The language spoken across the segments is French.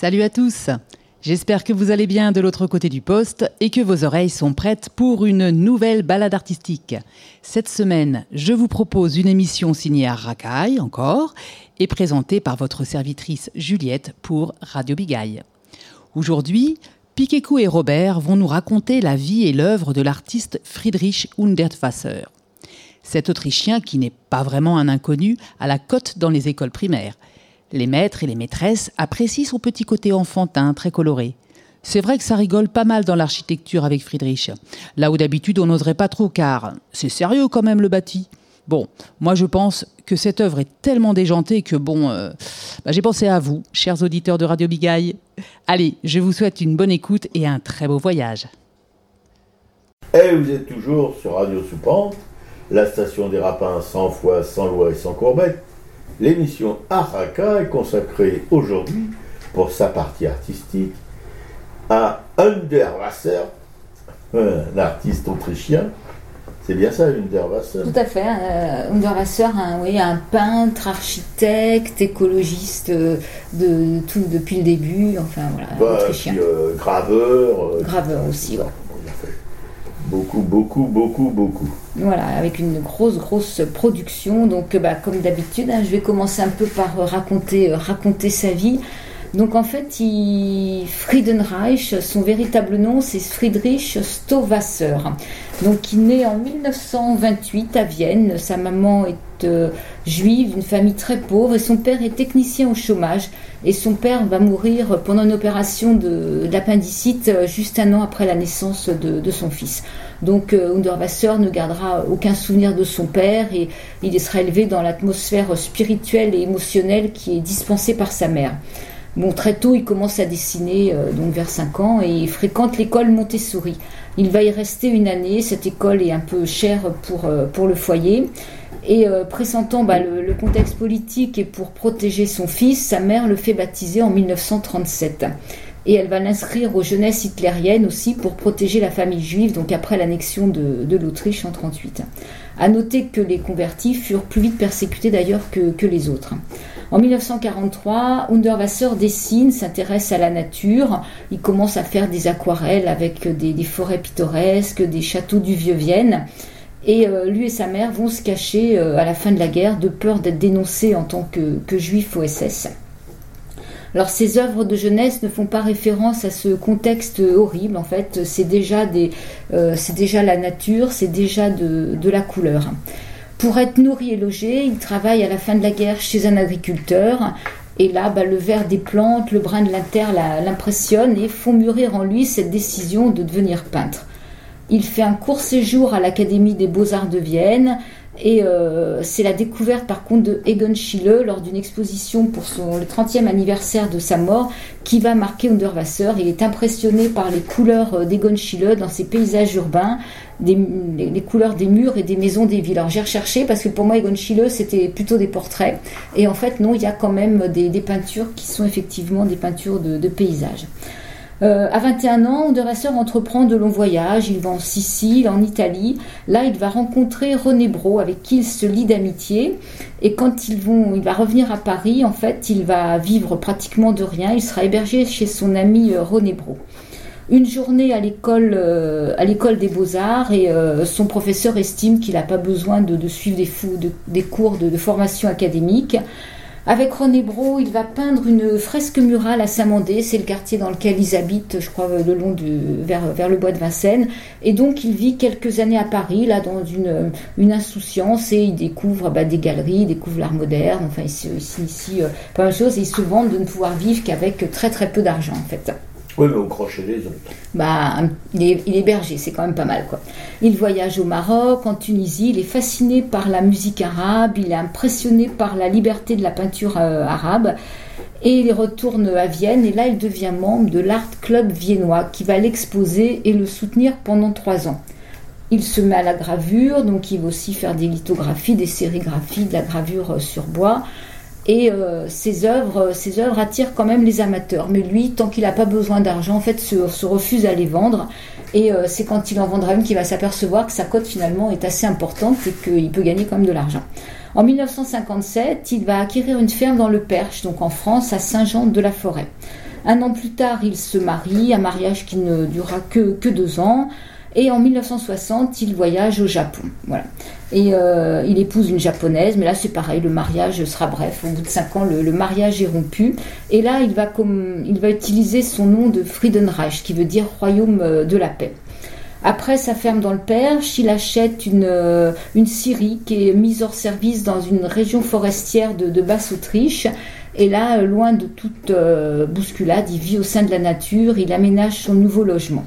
Salut à tous. J'espère que vous allez bien de l'autre côté du poste et que vos oreilles sont prêtes pour une nouvelle balade artistique. Cette semaine, je vous propose une émission signée à Racaille, encore, et présentée par votre servitrice Juliette pour Radio Bigaille. Aujourd'hui, Pikekou et Robert vont nous raconter la vie et l'œuvre de l'artiste Friedrich Hundertwasser. Cet Autrichien, qui n'est pas vraiment un inconnu, a la cote dans les écoles primaires. Les maîtres et les maîtresses apprécient son petit côté enfantin, très coloré. C'est vrai que ça rigole pas mal dans l'architecture avec Friedrich. Là où d'habitude on n'oserait pas trop, car c'est sérieux quand même le bâti. Bon, moi je pense que cette œuvre est tellement déjantée que j'ai pensé à vous, chers auditeurs de Radio Bigaille. Allez, je vous souhaite une bonne écoute et un très beau voyage. Et vous êtes toujours sur Radio Soupente, la station des rapins sans foi, sans loi et sans courbette. L'émission Araka est consacrée aujourd'hui, pour sa partie artistique, à Hundertwasser, un artiste autrichien. C'est bien ça, Hundertwasser? Tout à fait. Hundertwasser, un peintre, architecte, écologiste de tout depuis le début. Enfin voilà, autrichien. Puis, graveur. Graveur aussi, ouais. Il a fait beaucoup. Voilà, avec une grosse production. Donc, comme d'habitude, je vais commencer un peu par raconter sa vie. Donc, en fait, Friedenreich, son véritable nom, c'est Friedrich Stowasser. Donc, il naît en 1928 à Vienne. Sa maman est juive, d'une famille très pauvre, et son père est technicien au chômage. Et son père va mourir pendant une opération d'appendicite juste un an après la naissance de son fils. Donc Hundertwasser ne gardera aucun souvenir de son père et il sera élevé dans l'atmosphère spirituelle et émotionnelle qui est dispensée par sa mère. Bon, très tôt, il commence à dessiner, donc vers 5 ans, et il fréquente l'école Montessori. Il va y rester une année. Cette école est un peu chère pour le foyer. Et pressentant le contexte politique et pour protéger son fils, sa mère le fait baptiser en 1937. Et elle va l'inscrire aux jeunesses hitlériennes aussi pour protéger la famille juive, donc après l'annexion de l'Autriche en 1938. À noter que les convertis furent plus vite persécutés d'ailleurs que les autres. En 1943, Hundertwasser dessine, s'intéresse à la nature. Il commence à faire des aquarelles avec des forêts pittoresques, des châteaux du Vieux-Vienne. Et lui et sa mère vont se cacher à la fin de la guerre de peur d'être dénoncés en tant que juifs au SS. Alors ces œuvres de jeunesse ne font pas référence à ce contexte horrible. En fait, c'est déjà la nature, c'est déjà de la couleur. Pour être nourri et logé, il travaille à la fin de la guerre chez un agriculteur. Et là, le vert des plantes, le brun de la terre l'impressionne et font mûrir en lui cette décision de devenir peintre. Il fait un court séjour à l'Académie des Beaux-Arts de Vienne et c'est la découverte par contre de Egon Schiele lors d'une exposition pour le 30e anniversaire de sa mort qui va marquer Hundertwasser. Il est impressionné par les couleurs d'Egon Schiele dans ses paysages urbains, les couleurs des murs et des maisons des villes. Alors j'ai recherché parce que pour moi Egon Schiele c'était plutôt des portraits et en fait non, il y a quand même des peintures qui sont effectivement des peintures de paysages. À 21 ans, Hundertwasser entreprend de longs voyages. Il va en Sicile, en Italie. Là, il va rencontrer René Braud, avec qui il se lie d'amitié. Et quand il va revenir à Paris, en fait, il va vivre pratiquement de rien. Il sera hébergé chez son ami René Braud. Une journée à l'école des Beaux-Arts et son professeur estime qu'il n'a pas besoin de suivre des cours de formation académique. Avec René Braud, il va peindre une fresque murale à Saint-Mandé, c'est le quartier dans lequel ils habitent, je crois, le long vers le bois de Vincennes. Et donc, il vit quelques années à Paris, là, dans une insouciance, et il découvre des galeries, il découvre l'art moderne, enfin, il s'initie pas mal de choses, et il se vante de ne pouvoir vivre qu'avec très très peu d'argent, en fait. Oui, mais au crochet des autres. Il est berger, c'est quand même pas mal, quoi. Il voyage au Maroc, en Tunisie, il est fasciné par la musique arabe, il est impressionné par la liberté de la peinture arabe, et il retourne à Vienne, et là il devient membre de l'Art Club viennois, qui va l'exposer et le soutenir pendant 3 ans. Il se met à la gravure, donc il va aussi faire des lithographies, des sérigraphies, de la gravure sur bois. Et ses œuvres attirent quand même les amateurs. Mais lui, tant qu'il n'a pas besoin d'argent, en fait, se refuse à les vendre. Et c'est quand il en vendra une qu'il va s'apercevoir que sa cote finalement est assez importante et qu'il peut gagner quand même de l'argent. En 1957, il va acquérir une ferme dans le Perche, donc en France, à Saint-Jean-de-la-Forêt. Un an plus tard, il se marie, un mariage qui ne durera que 2 ans. Et en 1960, il voyage au Japon. Voilà. Et il épouse une japonaise, mais là c'est pareil, le mariage sera bref. Au bout de 5 ans, le mariage est rompu. Et là, il va utiliser son nom de Friedenreich, qui veut dire royaume de la paix. Après sa ferme dans le Perche, il achète une scierie qui est mise hors service dans une région forestière de Basse-Autriche. Et là, loin de toute bousculade, il vit au sein de la nature, il aménage son nouveau logement.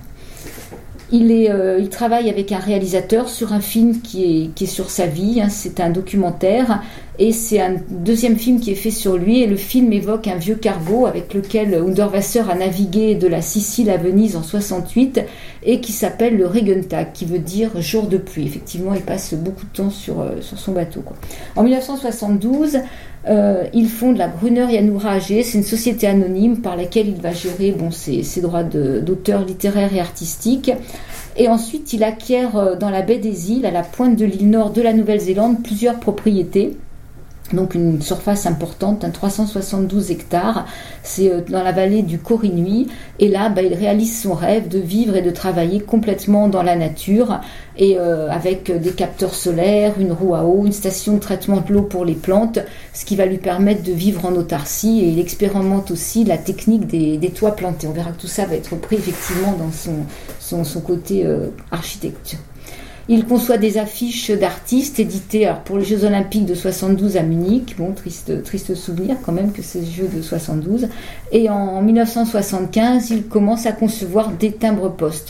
Il travaille avec un réalisateur sur un film qui est sur sa vie, hein, c'est un documentaire, et c'est un deuxième film qui est fait sur lui, et le film évoque un vieux cargo avec lequel Hundertwasser a navigué de la Sicile à Venise en 68, et qui s'appelle le Regentag, qui veut dire jour de pluie. Effectivement, il passe beaucoup de temps sur son bateau, quoi. En 1972, il fonde la Gruner Janura AG, c'est une société anonyme par laquelle il va gérer ses droits d'auteur littéraire et artistique. Et ensuite, il acquiert dans la baie des Îles, à la pointe de l'île nord de la Nouvelle-Zélande, plusieurs propriétés. Donc une surface importante, 372 hectares, c'est dans la vallée du Koh-Ri-Nui. Et là, il réalise son rêve de vivre et de travailler complètement dans la nature, et avec des capteurs solaires, une roue à eau, une station de traitement de l'eau pour les plantes, ce qui va lui permettre de vivre en autarcie. Et il expérimente aussi la technique des toits plantés. On verra que tout ça va être pris effectivement dans son côté architecture. Il conçoit des affiches d'artistes éditées pour les Jeux Olympiques de 72 à Munich. Bon, triste souvenir quand même que c'est les Jeux de 72. Et en 1975, il commence à concevoir des timbres-poste.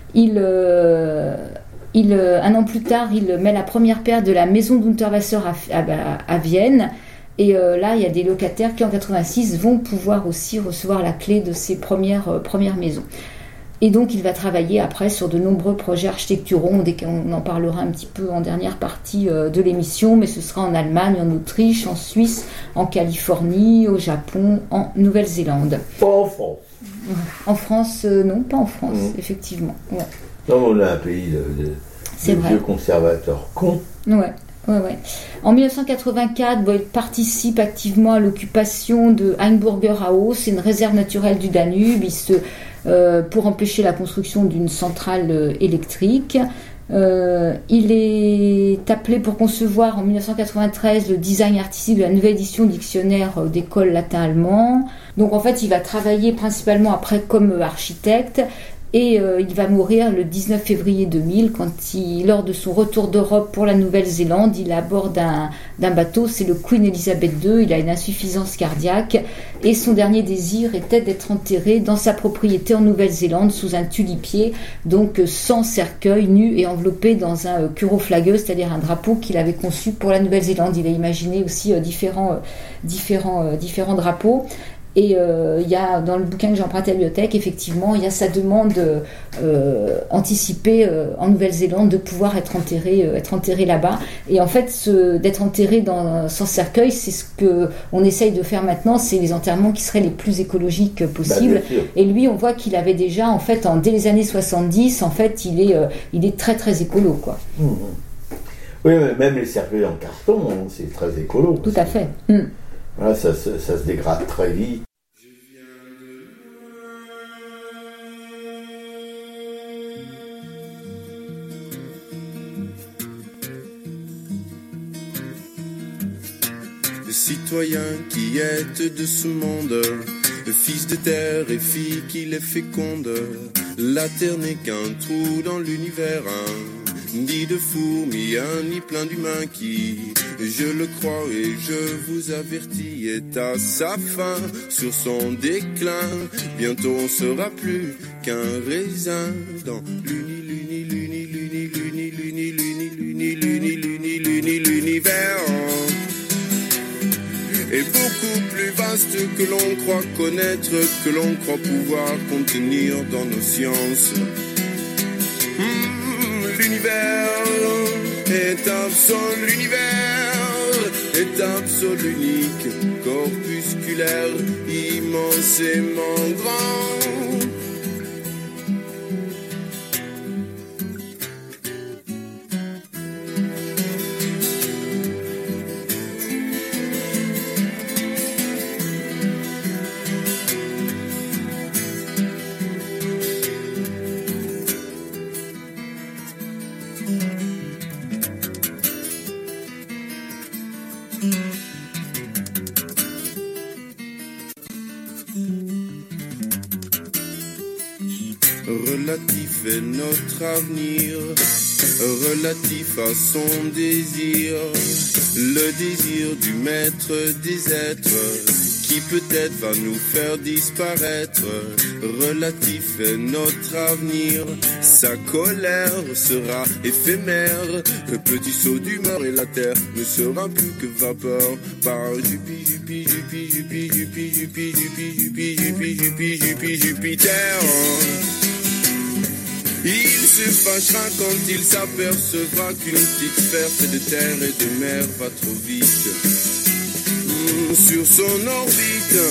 Un an plus tard, il met la première pierre de la maison d'Unterwasser à Vienne. Et là, il y a des locataires qui en 86 vont pouvoir aussi recevoir la clé de ces premières maisons. Et donc, il va travailler après sur de nombreux projets architecturaux. On en parlera un petit peu en dernière partie de l'émission, mais ce sera en Allemagne, en Autriche, en Suisse, en Californie, au Japon, en Nouvelle-Zélande. Pas en France. En France, non, pas en France, effectivement. Ouais. Non, on a un pays de vieux conservateurs cons. Ouais. En 1984, il participe activement à l'occupation de Heimburger Haus, c'est une réserve naturelle du Danube. Pour empêcher la construction d'une centrale électrique. Il est appelé pour concevoir en 1993 le design artistique de la nouvelle édition du dictionnaire d'école latin-allemand. Donc en fait, il va travailler principalement après comme architecte. Et il va mourir le 19 février 2000 quand lors de son retour d'Europe pour la Nouvelle-Zélande, il est à bord d'un bateau, c'est le Queen Elizabeth II, il a une insuffisance cardiaque et son dernier désir était d'être enterré dans sa propriété en Nouvelle-Zélande sous un tulipier, donc sans cercueil, nu et enveloppé dans un curoflague, c'est-à-dire un drapeau qu'il avait conçu pour la Nouvelle-Zélande. Il a imaginé aussi différents drapeaux. Et il y a dans le bouquin que j'ai emprunté à la bibliothèque, effectivement, il y a sa demande anticipée en Nouvelle-Zélande de pouvoir être enterré là-bas. Et en fait, d'être enterré sans cercueil, c'est ce qu'on essaye de faire maintenant, c'est les enterrements qui seraient les plus écologiques possibles. Et lui, on voit qu'il avait déjà, en fait, dès les années 70, en fait, il est très très écolo, quoi. Mmh. Oui, mais même les cercueils en carton, c'est très écolo. Tout à fait. Voilà, ça se dégrade très vite. Citoyen qui êtes de ce monde, fils de terre et fille qui les féconde, la terre n'est qu'un trou dans l'univers, ni de fourmis, ni plein d'humains qui, je le crois et je vous avertis, est à sa fin, sur son déclin. Bientôt on sera plus qu'un raisin dans l'univers. Est beaucoup plus vaste que l'on croit connaître, que l'on croit pouvoir contenir dans nos sciences. L'univers est absolu, l'univers est absolu, unique, corpusculaire, immensément grand. relatif est notre avenir, relatif à son désir, le désir du maître des êtres, qui peut-être va nous faire disparaître, relatif est notre avenir, sa colère sera éphémère, le petit saut d'humeur et la terre ne sera plus que vapeur, par Jupiter. Il se fâchera quand il s'apercevra qu'une petite sphère faite de terre et de mer va trop vite sur son orbite.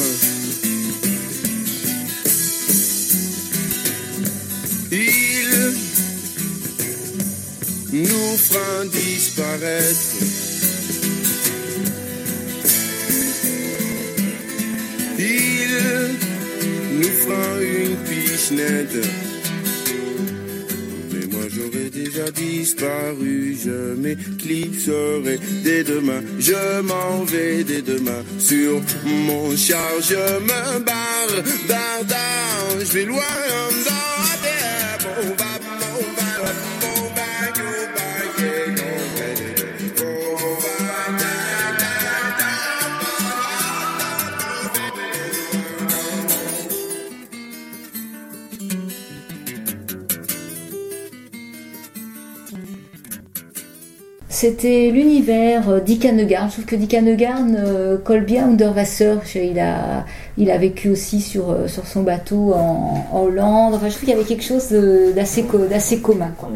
Il nous fera disparaître. Il nous fera une pichenette. J'aurais déjà disparu, je m'éclipserai dès demain, je m'en vais dès demain, sur mon char je me barre, dardard, je vais loin dans la terre, mon va, C'était l'univers Dick Annegarn. Je trouve que Dick Annegarn colle bien Under Wasser. Il a vécu aussi sur son bateau en Hollande. Enfin, je trouve qu'il y avait quelque chose d'assez commun, quoi.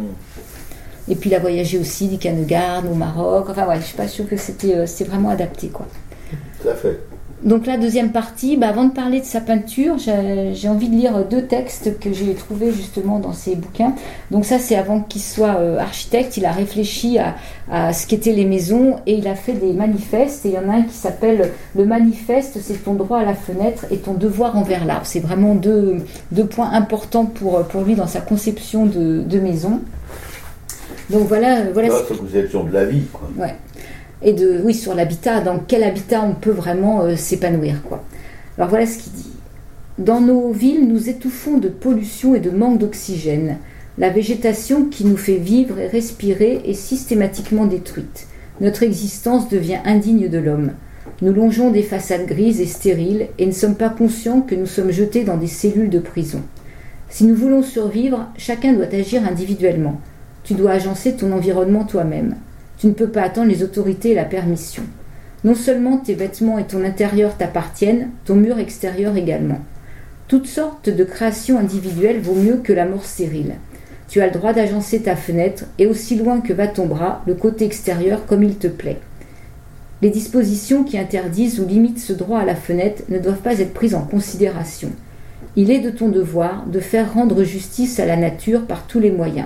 Et puis il a voyagé aussi, Dick Annegarn, au Maroc. Enfin ouais, je suis pas sûre que c'était vraiment adapté, quoi. Tout à fait. Donc la deuxième partie, avant de parler de sa peinture, j'ai envie de lire 2 textes que j'ai trouvés justement dans ses bouquins. Donc ça, c'est avant qu'il soit architecte, il a réfléchi à ce qu'étaient les maisons et il a fait des manifestes. Et il y en a un qui s'appelle « Le manifeste, c'est ton droit à la fenêtre et ton devoir envers l'arbre ». C'est vraiment deux points importants pour lui dans sa conception de maison. Donc voilà sa conception de la vie, quoi. Ouais. Et sur l'habitat, dans quel habitat on peut vraiment s'épanouir, quoi. Alors voilà ce qu'il dit. Dans nos villes, nous étouffons de pollution et de manque d'oxygène. La végétation qui nous fait vivre et respirer est systématiquement détruite. Notre existence devient indigne de l'homme. Nous longeons des façades grises et stériles et ne sommes pas conscients que nous sommes jetés dans des cellules de prison. Si nous voulons survivre, chacun doit agir individuellement. Tu dois agencer ton environnement toi-même. Tu ne peux pas attendre les autorités et la permission. Non seulement tes vêtements et ton intérieur t'appartiennent, ton mur extérieur également. Toutes sortes de créations individuelles vaut mieux que la mort stérile. Tu as le droit d'agencer ta fenêtre et aussi loin que va ton bras, le côté extérieur comme il te plaît. Les dispositions qui interdisent ou limitent ce droit à la fenêtre ne doivent pas être prises en considération. Il est de ton devoir de faire rendre justice à la nature par tous les moyens.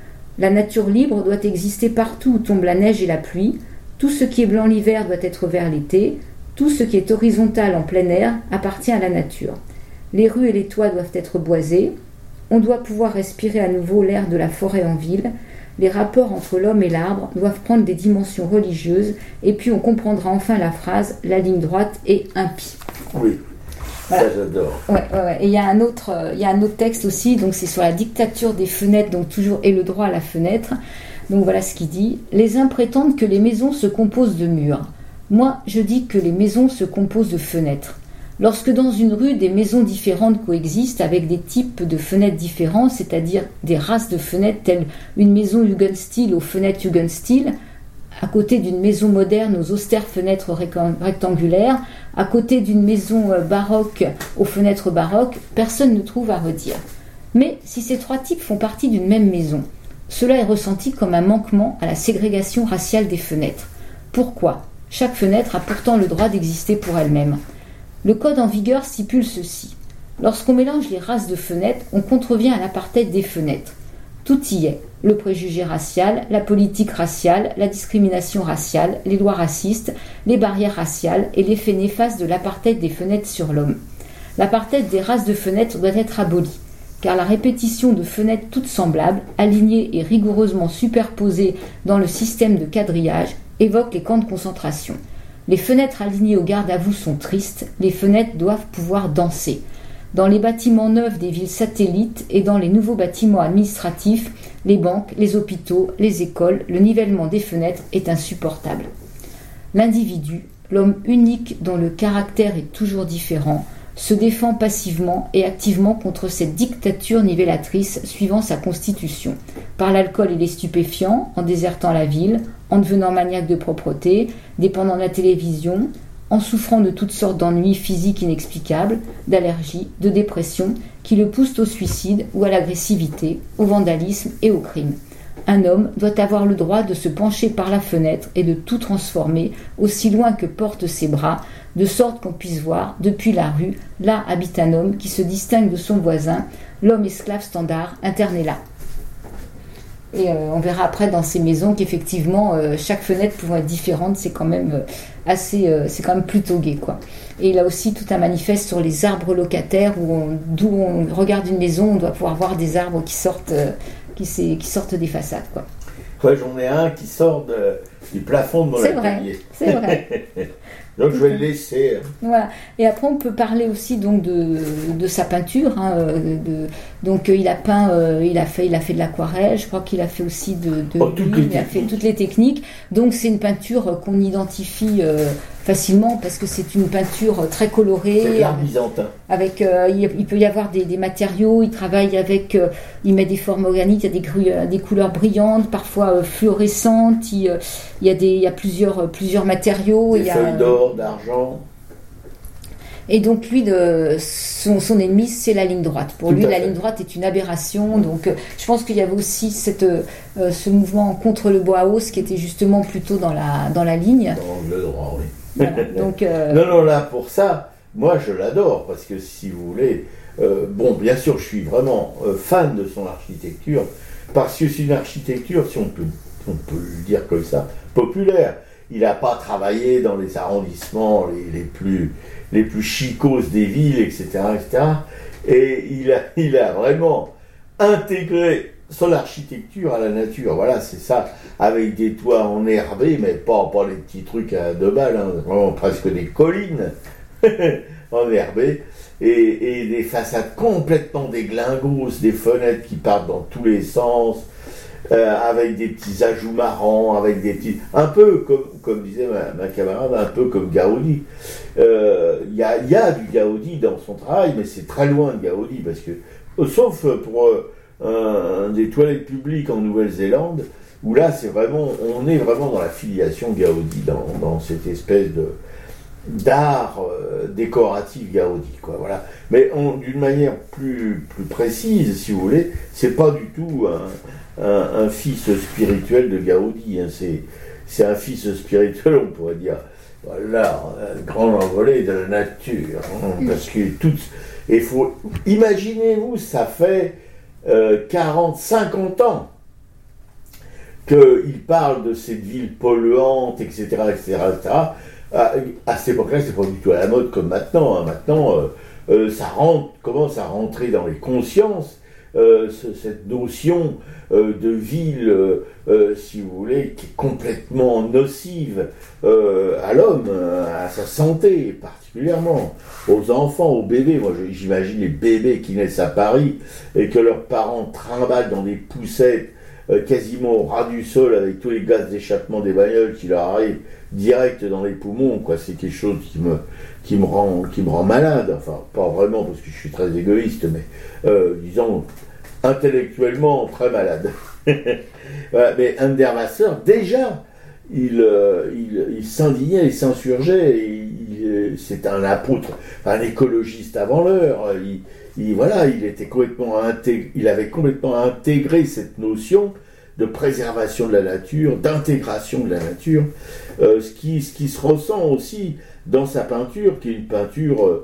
La nature libre doit exister partout où tombe la neige et la pluie. Tout ce qui est blanc l'hiver doit être vert l'été. Tout ce qui est horizontal en plein air appartient à la nature. Les rues et les toits doivent être boisés. On doit pouvoir respirer à nouveau l'air de la forêt en ville. Les rapports entre l'homme et l'arbre doivent prendre des dimensions religieuses. Et puis on comprendra enfin la phrase « la ligne droite est impie ». Oui. Voilà. Ça, j'adore. Ouais. Et il y a un autre texte aussi, donc c'est sur la dictature des fenêtres, donc toujours et le droit à la fenêtre. Donc voilà ce qu'il dit. Les uns prétendent que les maisons se composent de murs. Moi, je dis que les maisons se composent de fenêtres. Lorsque dans une rue, des maisons différentes coexistent avec des types de fenêtres différents, c'est-à-dire des races de fenêtres telles une maison Jugendstil aux fenêtres Jugendstil, à côté d'une maison moderne aux austères fenêtres rectangulaires, à côté d'une maison baroque aux fenêtres baroques, personne ne trouve à redire. Mais si ces 3 types font partie d'une même maison, cela est ressenti comme un manquement à la ségrégation raciale des fenêtres. Pourquoi ? Chaque fenêtre a pourtant le droit d'exister pour elle-même. Le code en vigueur stipule ceci. Lorsqu'on mélange les races de fenêtres, on contrevient à l'apartheid des fenêtres. Tout y est. Le préjugé racial, la politique raciale, la discrimination raciale, les lois racistes, les barrières raciales et l'effet néfaste de l'apartheid des fenêtres sur l'homme. L'apartheid des races de fenêtres doit être aboli, car la répétition de fenêtres toutes semblables, alignées et rigoureusement superposées dans le système de quadrillage, évoque les camps de concentration. Les fenêtres alignées au garde-à-vous sont tristes, les fenêtres doivent pouvoir danser. dans les bâtiments neufs des villes satellites et dans les nouveaux bâtiments administratifs, les banques, les hôpitaux, les écoles, le nivellement des fenêtres est insupportable. L'individu, l'homme unique dont le caractère est toujours différent, se défend passivement et activement contre cette dictature nivellatrice suivant sa constitution, par l'alcool et les stupéfiants, en désertant la ville, en devenant maniaque de propreté, dépendant de la télévision, en souffrant de toutes sortes d'ennuis physiques inexplicables, d'allergies, de dépression, qui le poussent au suicide ou à l'agressivité, au vandalisme et au crime. Un homme doit avoir le droit de se pencher par la fenêtre et de tout transformer aussi loin que portent ses bras, de sorte qu'on puisse voir, depuis la rue, là habite un homme qui se distingue de son voisin, l'homme esclave standard, interné là. Et on verra après dans ces maisons qu'effectivement, chaque fenêtre pouvant être différente, c'est quand même c'est quand même plutôt gai, quoi. Et il a aussi tout un manifeste sur les arbres locataires, d'où on regarde une maison, on doit pouvoir voir des arbres qui sortent des façades, quoi. Ouais, j'en ai un qui sort du plafond de mon atelier. C'est vrai. Donc je vais le laisser. Voilà. Et après on peut parler aussi donc de sa peinture. Donc il a peint, il a fait de l'aquarelle. Je crois qu'il a fait aussi de l'huile. Il a fait toutes les techniques. Donc c'est une peinture qu'on identifie facilement parce que c'est une peinture très colorée. C'est l'art byzantin. Avec, il peut y avoir des matériaux. Il travaille avec, il met des formes organiques. Il y a des couleurs brillantes, parfois fluorescentes. Il y a plusieurs matériaux. Des feuilles d'or, d'argent. Et donc lui, son ennemi, c'est la ligne droite. Pour lui, la ligne droite est une aberration. Donc je pense qu'il y avait aussi ce mouvement contre le Bauhaus qui était justement plutôt dans la ligne. Dans le droit, oui. Voilà, donc, Non, là, pour ça, moi je l'adore, parce que si vous voulez, bien sûr, je suis vraiment fan de son architecture, parce que c'est une architecture, si on peut le dire comme ça, populaire. Il n'a pas travaillé dans les arrondissements les plus chicos des villes, etc., etc. Et il a vraiment intégré son architecture à la nature. Voilà, c'est ça, avec des toits enherbés, mais pas les petits trucs à 2 balles, hein, vraiment presque des collines enherbées, et des façades complètement déglingos, des fenêtres qui partent dans tous les sens, avec des petits ajouts marrants, avec des petits... Un peu comme disait ma camarade, un peu comme Gaudi. Il y a du Gaudi dans son travail, mais c'est très loin de Gaudi, parce que, sauf pour des toilettes publiques en Nouvelle-Zélande, où là, on est vraiment dans la filiation Gaudi, dans cette espèce d'art décoratif Gaudi, quoi, voilà. Mais d'une manière plus précise, si vous voulez, c'est pas du tout un fils spirituel de Gaudi, hein. C'est un fils spirituel, on pourrait dire, voilà, un grand envolé de la nature, hein, parce que imaginez-vous, ça fait 40, 50 ans qu'il parle de cette ville polluante, etc., etc., etc. À cette époque-là, c'est pas du tout à la mode comme maintenant, hein. Maintenant, ça commence à rentrer dans les consciences, cette notion de ville, si vous voulez, qui est complètement nocive à l'homme, à sa santé particulièrement, aux enfants, aux bébés. Moi, j'imagine les bébés qui naissent à Paris et que leurs parents trimballent dans des poussettes quasiment au ras du sol avec tous les gaz d'échappement des bagnoles qui leur arrivent direct dans les poumons, quoi. C'est quelque chose qui me rend malade. Enfin, pas vraiment parce que je suis très égoïste, mais disons intellectuellement très malade. Voilà, mais Hundertwasser, déjà, il s'indignait, il s'insurgeait, c'est un apôtre, un écologiste avant l'heure. Il avait complètement intégré cette notion de préservation de la nature, d'intégration de la nature, ce qui se ressent aussi dans sa peinture, qui est une peinture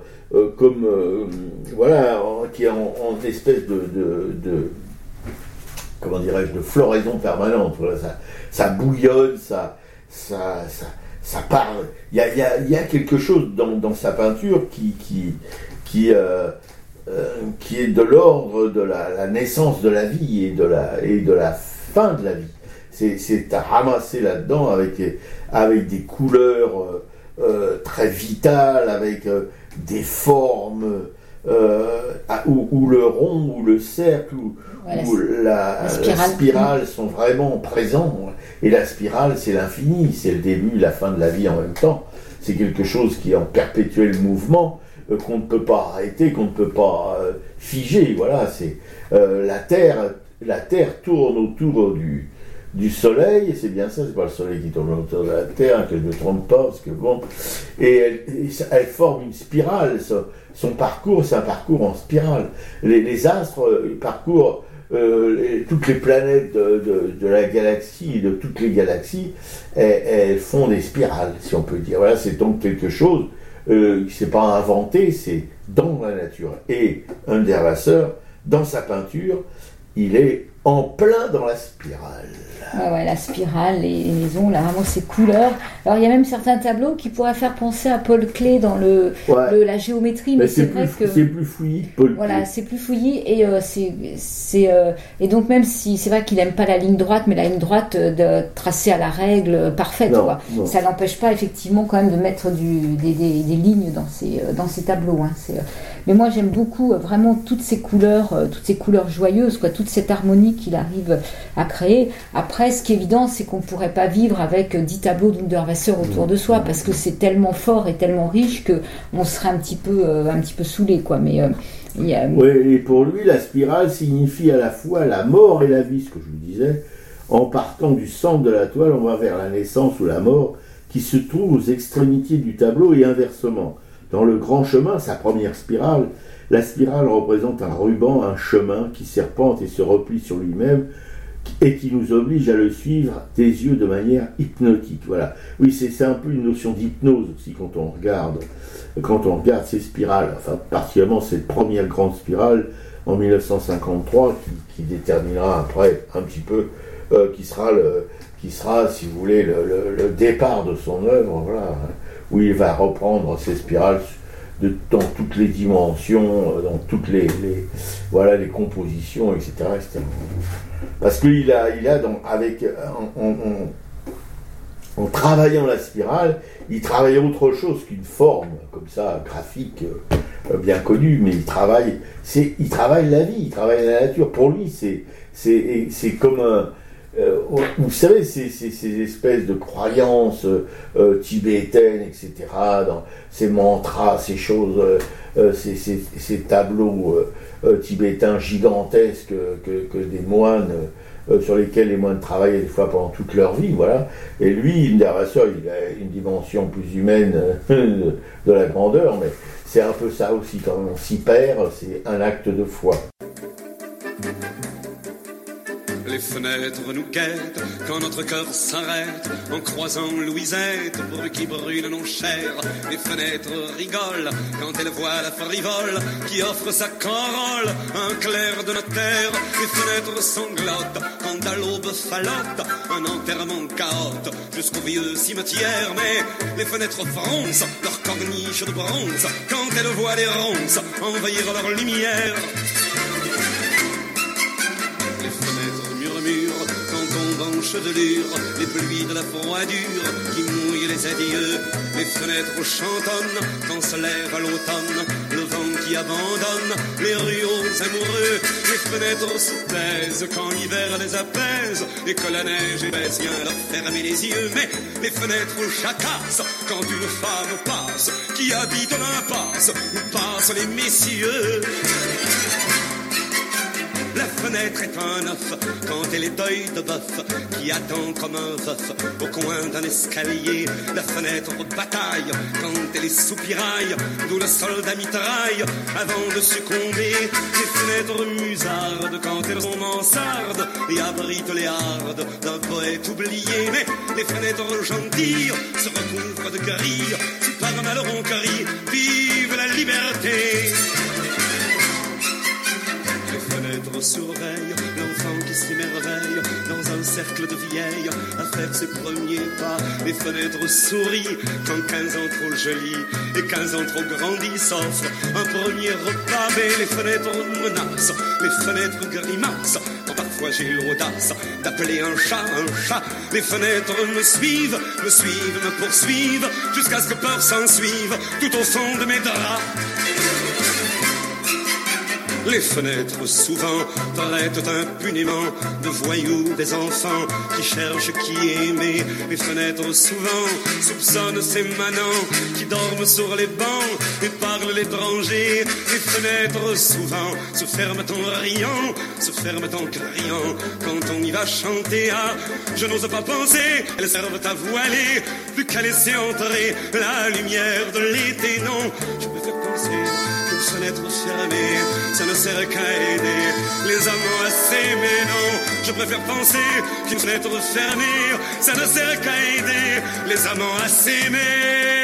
qui est en espèce de comment dirais-je, de floraison permanente. Voilà, ça bouillonne, ça parle. Il y a quelque chose dans sa peinture qui est de l'ordre de la naissance de la vie et de la fin de la vie. C'est à ramasser là-dedans avec des couleurs très vitales, avec des formes où le rond, ou le cercle, où la spirale sont vraiment présents. Et la spirale, c'est l'infini, c'est le début, la fin de la vie en même temps. C'est quelque chose qui est en perpétuel mouvement, qu'on ne peut pas arrêter, qu'on ne peut pas figer. Voilà, c'est la Terre tourne autour du Soleil, et c'est bien ça, c'est pas le Soleil qui tourne autour de la Terre, hein, que je ne me trompe pas, parce que bon, et elle forme une spirale. Son parcours, c'est un parcours en spirale. Les astres parcourent toutes les planètes de la galaxie, de toutes les galaxies, elles font des spirales, si on peut dire. Voilà, c'est donc quelque chose qui c'est pas inventé, c'est dans la nature. Et Hundertwasser, dans sa peinture, il est en plein dans la spirale. Ouais, la spirale, les maisons, là, vraiment ces couleurs. Alors, il y a même certains tableaux qui pourraient faire penser à Paul Klee dans la géométrie, mais c'est vrai que... C'est plus fouillis, Paul Klee. Voilà, c'est plus fouillis, et et donc, même si c'est vrai qu'il n'aime pas la ligne droite, mais la ligne droite tracée à la règle parfaite, non. Ça n'empêche pas, effectivement, quand même de mettre des lignes dans ces tableaux. Hein. Mais moi, j'aime beaucoup vraiment toutes ces couleurs joyeuses, quoi, toute cette harmonie qu'il arrive à créer. Après, ce qui est évident, c'est qu'on ne pourrait pas vivre avec 10 tableaux d'Hundertwasser autour de soi, parce que c'est tellement fort et tellement riche qu'on serait un petit peu saoulé, quoi. Mais oui, et pour lui, la spirale signifie à la fois la mort et la vie, ce que je vous disais. En partant du centre de la toile, on va vers la naissance ou la mort, qui se trouve aux extrémités du tableau et inversement. Dans le grand chemin, sa première spirale, la spirale représente un ruban, un chemin qui serpente et se replie sur lui-même, et qui nous oblige à le suivre des yeux de manière hypnotique. Voilà. Oui, c'est un peu une notion d'hypnose aussi quand on regarde ces spirales, enfin particulièrement cette première grande spirale en 1953 qui déterminera après un petit peu qui sera, si vous voulez, le départ de son œuvre, voilà, où il va reprendre ces spirales dans toutes les dimensions, dans toutes les compositions, etc., etc. Parce qu'il a en travaillant la spirale, il travaille autre chose qu'une forme comme ça graphique bien connue, mais il travaille la vie, il travaille la nature. Pour lui, c'est comme un vous savez, ces espèces de croyances tibétaines, etc., dans ces mantras, ces choses, ces tableaux tibétains gigantesques que des moines, sur lesquels les moines travaillaient des fois pendant toute leur vie, voilà. Et lui, Hundertwasser, il a une dimension plus humaine de la grandeur, mais c'est un peu ça aussi, quand on s'y perd, c'est un acte de foi. Les fenêtres nous guettent quand notre cœur s'arrête en croisant Louisette pour qui brûle nos chairs. Les fenêtres rigolent quand elles voient la frivole qui offre sa corolle à un clerc de notaire. Les fenêtres sanglotent quand à l'aube falote un enterrement chaote jusqu'au vieux cimetière. Mais les fenêtres froncent leur corniche de bronze quand elles voient les ronces envahir leur lumière. Quand tombe en chevelure les pluies de la froidure qui mouillent les adieux. Les fenêtres chantonnent quand se lève à l'automne le vent qui abandonne les rues aux amoureux. Les fenêtres se taisent quand l'hiver les apaise et que la neige épaisse vient leur fermer les yeux. Mais les fenêtres jacassent quand une femme passe qui habite l'impasse où passent les messieurs. La fenêtre est un œuf quand elle est d'œil de bœuf qui attend comme un veuf au coin d'un escalier. La fenêtre bataille quand elle est soupiraille d'où le soldat mitraille avant de succomber. Les fenêtres musardes quand elles sont mansardes et abritent les hardes d'un poète oublié. Mais les fenêtres gentilles se recouvrent de grilles qui par malheur on crie vive la liberté. Les fenêtres surveillent l'enfant qui s'émerveille dans un cercle de vieilles à faire ses premiers pas. Les fenêtres sourient quand 15 ans trop jolis et 15 ans trop grandis s'offrent un premier repas. Mais les fenêtres menacent, les fenêtres grimacent quand parfois j'ai l'audace d'appeler un chat. Les fenêtres me suivent, me poursuivent jusqu'à ce que peur s'ensuive tout au fond de mes draps. Les fenêtres souvent traitent impunément de voyous des enfants qui cherchent qui aimer. Les fenêtres souvent soupçonnent ces manants qui dorment sur les bancs et parlent l'étranger. Les fenêtres souvent se ferment en riant, se ferment en criant quand on y va chanter. Ah, je n'ose pas penser, elles servent à voiler, plus qu'à laisser entrer la lumière de l'été. Non, je préfère penser qu'une fenêtre fermée, ça ne sert qu'à aider les amants à s'aimer. Non, je préfère penser qu'une fenêtre fermée, ça ne sert qu'à aider les amants à s'aimer.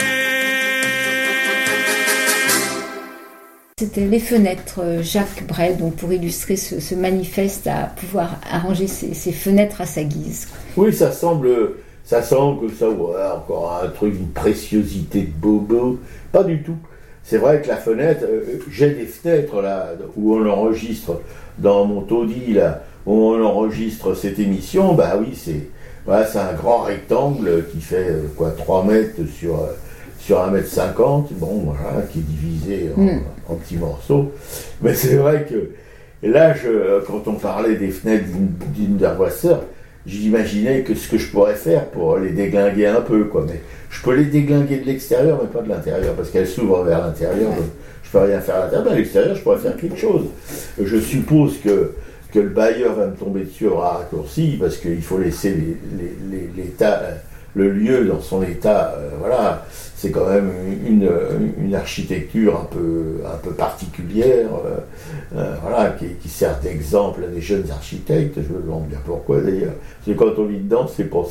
C'était Les Fenêtres, Jacques Brel, donc pour illustrer ce manifeste à pouvoir arranger ses fenêtres à sa guise. Oui, ça semble que ça, ouais, encore un truc, une préciosité de bobo. Pas du tout. C'est vrai que la fenêtre, j'ai des fenêtres là où on enregistre dans mon taudis là, où on enregistre cette émission. Bah oui, c'est un grand rectangle qui fait 3 mètres sur 1,50 m, bon, voilà, qui est divisé en petits morceaux. Mais c'est vrai que là, quand on parlait des fenêtres d'Underwasser, j'imaginais que ce que je pourrais faire pour les déglinguer un peu, quoi. Mais je peux les déglinguer de l'extérieur, mais pas de l'intérieur, parce qu'elles s'ouvrent vers l'intérieur. Donc je peux rien faire à l'intérieur. Mais à l'extérieur, je pourrais faire quelque chose. Je suppose que le bailleur va me tomber dessus à raccourci, parce qu'il faut laisser l'état, le lieu dans son état, voilà. C'est quand même une architecture un peu particulière, voilà, qui sert d'exemple à des jeunes architectes. Je me demande bien pourquoi d'ailleurs. Parce que quand on vit dedans, c'est pas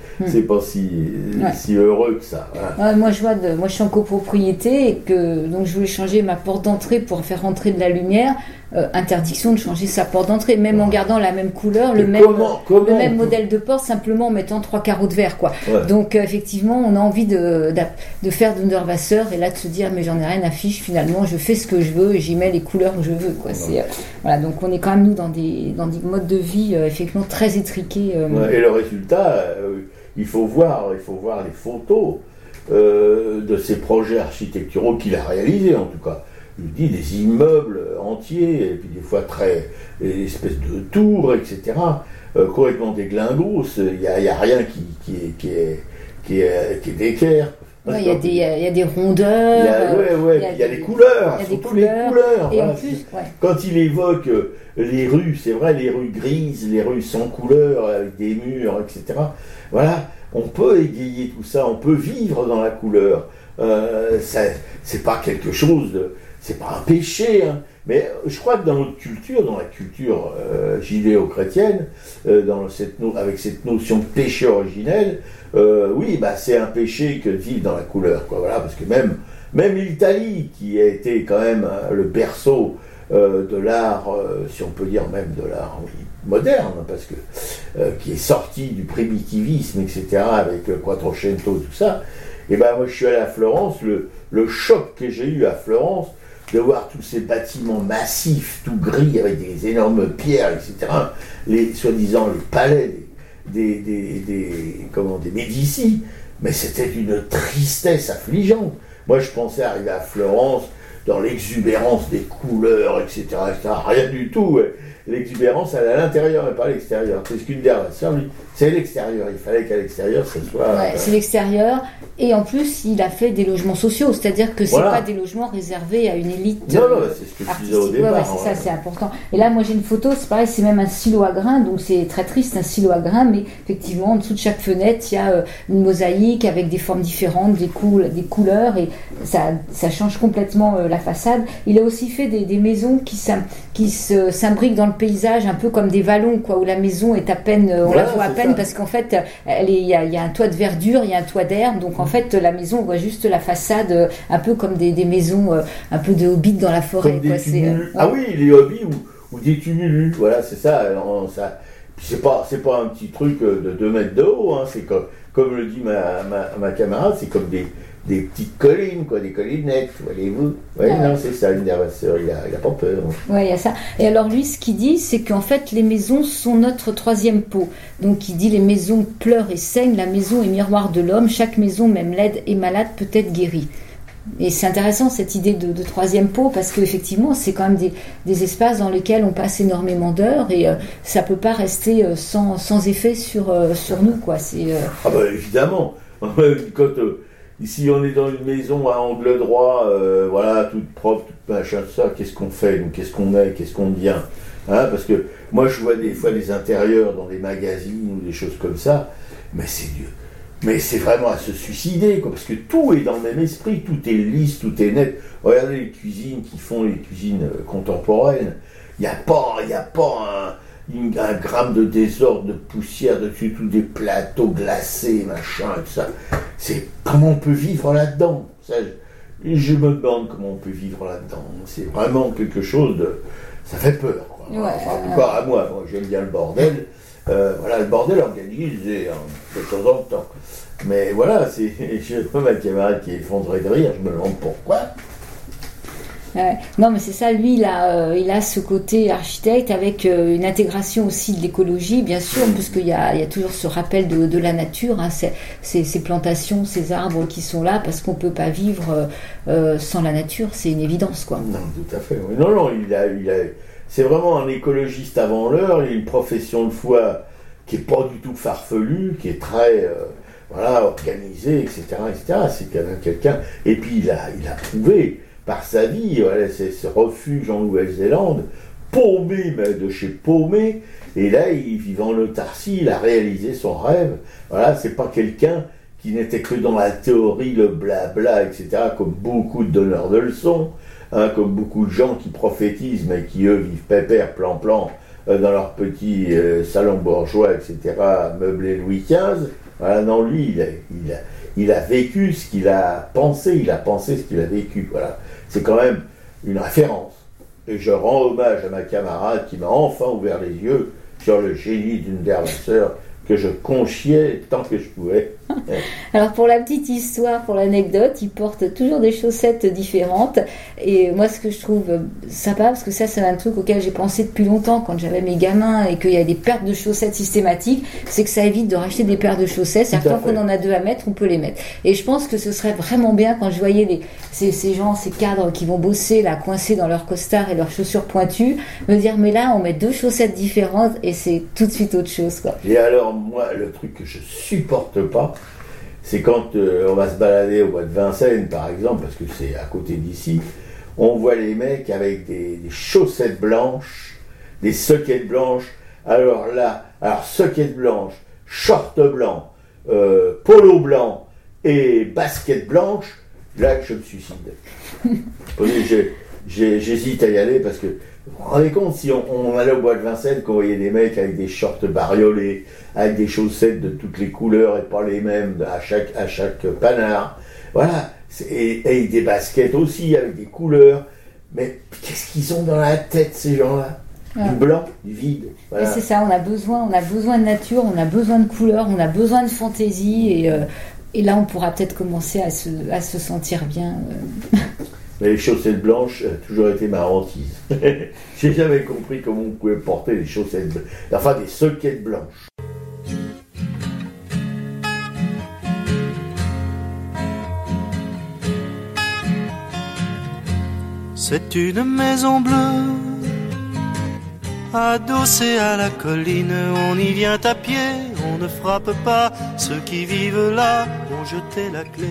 si heureux que ça. Voilà. Moi, je suis en copropriété et que donc je voulais changer ma porte d'entrée pour faire rentrer de la lumière. Interdiction de changer sa porte d'entrée, même en gardant la même couleur, le même modèle de porte, simplement en mettant 3 carreaux de verre, quoi. Ouais. Donc effectivement, on a envie de faire d'Underwasser et là de se dire mais j'en ai rien à fiche, finalement je fais ce que je veux et j'y mets les couleurs que je veux, quoi. C'est, voilà, donc on est quand même nous dans des modes de vie effectivement très étriqués. Ouais, et le résultat, il faut voir les photos de ces projets architecturaux qu'il a réalisés en tout cas. Je dis des immeubles entiers, et puis des fois des espèces de tours, etc. Complètement déglingos. Il n'y a rien qui est d'équerre. Il y a des rondeurs. Il y a des couleurs. Il y a des couleurs. Et voilà, en plus, quand il évoque les rues, c'est vrai, les rues grises, les rues sans couleur, avec des murs, etc. Voilà, on peut égayer tout ça, on peut vivre dans la couleur. C'est pas quelque chose de... C'est pas un péché, hein. Mais je crois que dans notre culture, dans la culture judéo-chrétienne, avec cette notion de péché originel, oui, bah, c'est un péché que de vivre dans la couleur, quoi. Voilà, parce que même l'Italie, qui a été quand même le berceau de l'art, si on peut dire même de l'art moderne, parce que qui est sorti du primitivisme, etc., avec Quattrocento, tout ça. Et ben moi, je suis allé à Florence. Le choc que j'ai eu à Florence, de voir tous ces bâtiments massifs, tout gris, avec des énormes pierres, etc., soi-disant les palais des Médicis, mais c'était une tristesse affligeante. Moi, je pensais arriver à Florence dans l'exubérance des couleurs, etc., etc. Rien du tout. Ouais. L'exubérance, elle est à l'intérieur et pas à l'extérieur. C'est ce qu'Underwasser, lui, c'est l'extérieur. Il fallait qu'à l'extérieur, ce soit... Ouais, c'est l'extérieur. Et en plus, il a fait des logements sociaux. C'est-à-dire que c'est pas des logements réservés à une élite non, c'est ce que je disais au départ. C'est ça, c'est important. Et là, moi, j'ai une photo, c'est pareil, c'est même un silo à grains. Donc, c'est très triste, un silo à grains. Mais effectivement, en dessous de chaque fenêtre, il y a une mosaïque avec des formes différentes, des couleurs. Et ça change complètement la façade. Il a aussi fait des maisons qui s'imbriquent dans le paysage, un peu comme des vallons, quoi, où la maison est à peine, on la voit à peine, parce qu'en fait, il y a un toit de verdure, il y a un toit d'herbe, donc en fait, la maison, on voit juste la façade, un peu comme des maisons, un peu de hobbits dans la forêt, quoi. Ah oui, les hobbits ou des tumulus, voilà, c'est ça. C'est pas un petit truc de 2 mètres de haut, hein, c'est comme le dit ma camarade, c'est comme des petites collines, quoi, des collinettes, voyez-vous. Oui, non, c'est ça, Underwasser, il a pas peur. Oui, il y a ça. Et alors lui, ce qu'il dit, c'est qu'en fait, les maisons sont notre 3e peau. Donc il dit, les maisons pleurent et saignent, la maison est miroir de l'homme, chaque maison, même laide et malade, peut être guérie. Et c'est intéressant cette idée de troisième pot, parce qu'effectivement c'est quand même des espaces dans lesquels on passe énormément d'heures, et ça peut pas rester sans effet sur nous, quoi. Ah bah évidemment, quand ici on est dans une maison à angle droit, voilà, toute propre, toute machin, tout ça, qu'est-ce qu'on fait, nous, qu'est-ce qu'on est, qu'est-ce qu'on devient, hein, parce que moi je vois des fois des intérieurs dans des magazines ou des choses comme ça, mais c'est vraiment à se suicider, quoi, parce que tout est dans le même esprit, tout est lisse, tout est net. Regardez les cuisines qui font les cuisines contemporaines, il n'y a pas un gramme de désordre, de poussière dessus, tous des plateaux glacés, machin, et tout ça. C'est comment on peut vivre là-dedans, ça, je me demande comment on peut vivre là-dedans. C'est vraiment quelque chose de... ça fait peur, quoi. Ouais, enfin, en tout cas à moi, j'aime bien le bordel. Voilà, le bordel organisé, hein, de temps en temps. Mais voilà, je vois ma camarade qui est effondrée de rire, je me demande pourquoi. Ouais. Non, mais c'est ça, lui, il a ce côté architecte avec une intégration aussi de l'écologie, bien sûr, puisqu'il y a toujours ce rappel de la nature, hein, ces plantations, ces arbres qui sont là, parce qu'on ne peut pas vivre sans la nature, c'est une évidence, quoi. Non, tout à fait. Oui. Non, c'est vraiment un écologiste avant l'heure, il a une profession de foi qui n'est pas du tout farfelue, qui est très organisée, etc., etc. C'est quand même quelqu'un. Et puis il a prouvé par sa vie, voilà, c'est ce refuge en Nouvelle-Zélande, paumé, mais de chez paumé, et là, vivant en autarcie, il a réalisé son rêve. Voilà, c'est pas quelqu'un qui n'était que dans la théorie, le blabla, etc., comme beaucoup de donneurs de leçons, hein, comme beaucoup de gens qui prophétisent, mais qui, eux, vivent pépère, plan-plan, dans leur petit salon bourgeois, etc., meublé Louis XV. Voilà, non, lui, il a vécu ce qu'il a pensé ce qu'il a vécu. Voilà. C'est quand même une référence. Et je rends hommage à ma camarade qui m'a enfin ouvert les yeux sur le génie d'une Dervasseur que je conchiais tant que je pouvais. Alors pour la petite histoire, pour l'anecdote, il porte toujours des chaussettes différentes, et moi ce que je trouve sympa, parce que ça c'est un truc auquel j'ai pensé depuis longtemps quand j'avais mes gamins et qu'il y a des pertes de chaussettes systématiques, c'est que ça évite de racheter des paires de chaussettes, c'est-à-dire tant qu'on en a deux à mettre, on peut les mettre. Et je pense que ce serait vraiment bien quand je voyais ces gens, ces cadres qui vont bosser là, coincés dans leur costard et leurs chaussures pointues, me dire mais là on met deux chaussettes différentes et c'est tout de suite autre chose, quoi. Et alors moi le truc que je supporte pas, c'est quand on va se balader au bois de Vincennes, par exemple, parce que c'est à côté d'ici, on voit les mecs avec des chaussettes blanches, des sockets blanches, alors sockets blanches, shorts blancs, polo blanc et baskets blanches, là que je me suicide. J'hésite à y aller parce que, vous vous rendez compte, si on allait au bois de Vincennes, qu'on voyait des mecs avec des shorts bariolés, avec des chaussettes de toutes les couleurs et pas les mêmes à chaque panard, voilà, et des baskets aussi avec des couleurs, mais qu'est-ce qu'ils ont dans la tête ces gens-là? Du blanc, du vide. Voilà. Et c'est ça, on a besoin de nature, on a besoin de couleurs, on a besoin de fantaisie, et là on pourra peut-être commencer à se sentir bien. Mais les chaussettes blanches ont toujours été ma hantise. J'ai jamais compris comment on pouvait porter des chaussettes blanches, enfin des sockets blanches. C'est une maison bleue, adossée à la colline. On y vient à pied, on ne frappe pas. Ceux qui vivent là ont jeté la clé.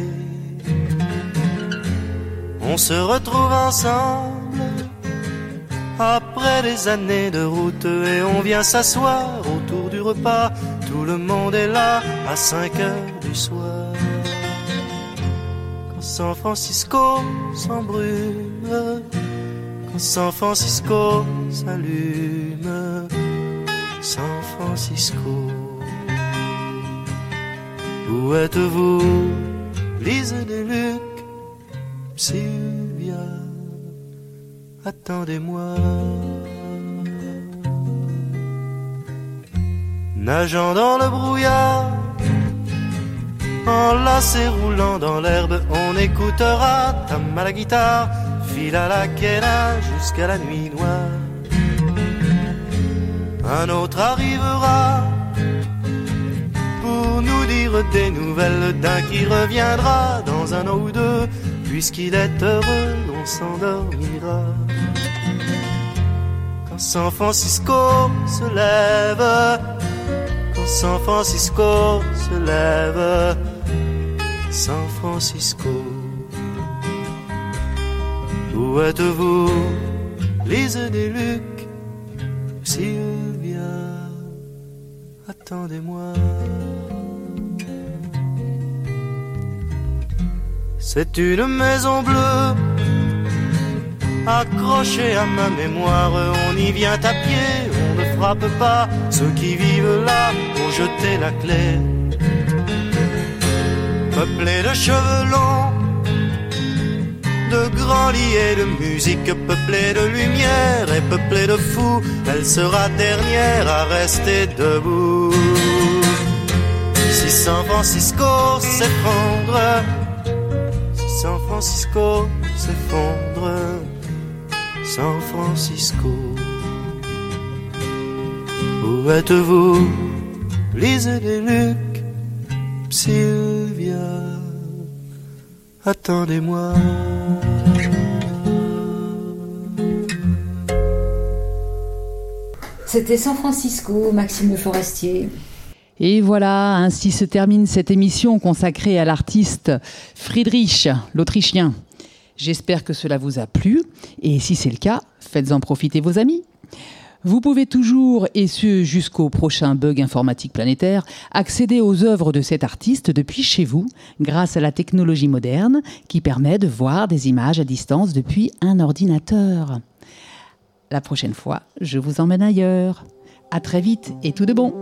On se retrouve ensemble après des années de route et on vient s'asseoir autour du repas. Tout le monde est là à 5 heures du soir. Quand San Francisco s'embrume, quand San Francisco s'allume, San Francisco. Où êtes-vous, Lise Deluc? Sylvia, attendez-moi. Nageant dans le brouillard, enlacé roulant dans l'herbe, on écoutera Tam à la guitare, file à la quena jusqu'à la nuit noire. Un autre arrivera pour nous dire des nouvelles d'un qui reviendra dans un an ou deux. puisqu'il est heureux, on s'endormira. Quand San Francisco se lève, quand San Francisco se lève, San Francisco, où êtes-vous, Lise des Lucs, Sylvia, attendez-moi. C'est une maison bleue, accrochée à ma mémoire. On y vient à pied, on ne frappe pas. Ceux qui vivent là ont jeté la clé. Peuplée de cheveux longs, de grands lits et de musique, peuplée de lumière et peuplée de fous, elle sera dernière à rester debout. Si San Francisco s'effondre, San Francisco s'effondre, San Francisco, où êtes-vous, Lise des Lucs, Sylvia, attendez-moi. C'était San Francisco, Maxime Le Forestier. Et voilà, ainsi se termine cette émission consacrée à l'artiste Friedrich, l'Autrichien. J'espère que cela vous a plu, et si c'est le cas, faites-en profiter vos amis. Vous pouvez toujours, et ce jusqu'au prochain bug informatique planétaire, accéder aux œuvres de cet artiste depuis chez vous, grâce à la technologie moderne qui permet de voir des images à distance depuis un ordinateur. La prochaine fois, je vous emmène ailleurs. À très vite et tout de bon.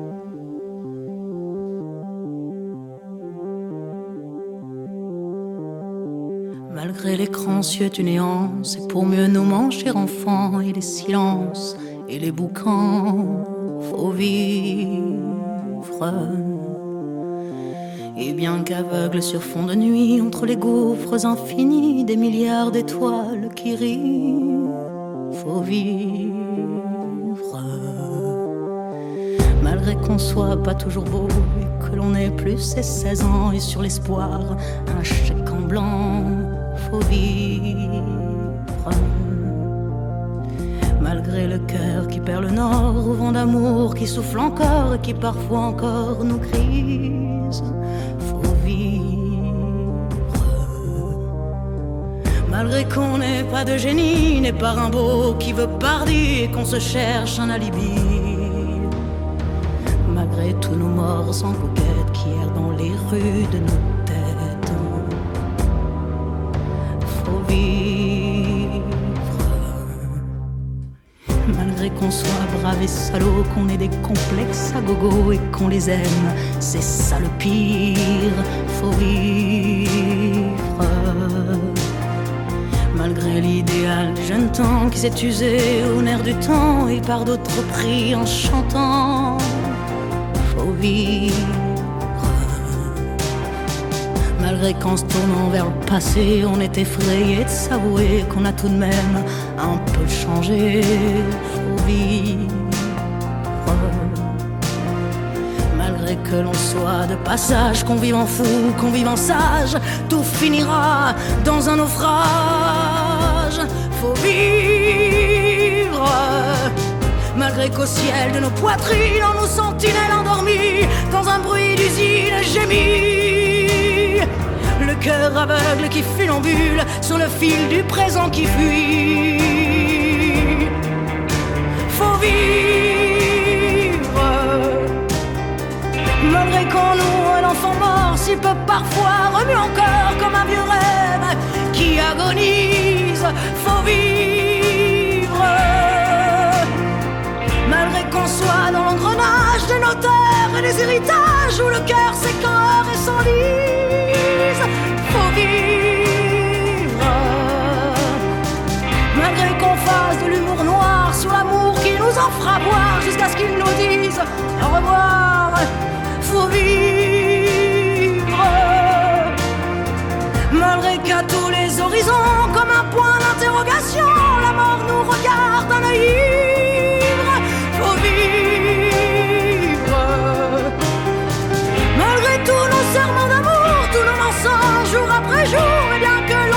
Malgré l'écran cieux du néant, c'est pour mieux nous manger enfants et les silences et les boucans, faut vivre. Et bien qu'aveugle sur fond de nuit, entre les gouffres infinis, des milliards d'étoiles qui rient, faut vivre. Malgré qu'on soit pas toujours beau et que l'on ait plus ses 16 ans, et sur l'espoir, un chèque en blanc, faut vivre. Malgré le cœur qui perd le nord, au vent d'amour qui souffle encore et qui parfois encore nous grise, faut vivre. Malgré qu'on n'ait pas de génie, n'est pas Rimbaud qui veut Pardi et qu'on se cherche un alibi. Malgré tous nos morts sans coquette qui errent dans les rues de nos têtes, faut vivre. Malgré qu'on soit brave et salaud, qu'on ait des complexes à gogo et qu'on les aime, c'est ça le pire, faut vivre. Malgré l'idéal du jeune temps qui s'est usé au nerf du temps et par d'autres pris en chantant, faut vivre. Malgré qu'en se tournant vers le passé, on est effrayé de s'avouer qu'on a tout de même un peu changé, faut vivre. Malgré que l'on soit de passage, qu'on vive en fou, qu'on vive en sage, tout finira dans un naufrage, faut vivre. Malgré qu'au ciel de nos poitrines, en nos sentinelles endormies, dans un bruit d'usine gémit, le cœur aveugle qui funambule sur le fil du présent qui fuit, faut vivre. Malgré qu'en nous un enfant mort s'il peut parfois remue encore comme un vieux rêve qui agonise, faut vivre. Malgré qu'on soit dans l'engrenage des notaires et des héritages où le cœur s'écœure et s'enlise, faut vivre. Malgré qu'on fasse de l'humour noir sur l'amour qui nous en fera boire jusqu'à ce qu'ils nous disent au revoir, faut vivre. Malgré qu'à tous les horizons, comme un point d'interrogation, la mort nous regarde d'un œil ivre, faut vivre. Malgré tous nos serments d'amour, tous nos mensonges jour après jour, et bien que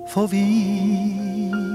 faut vivre.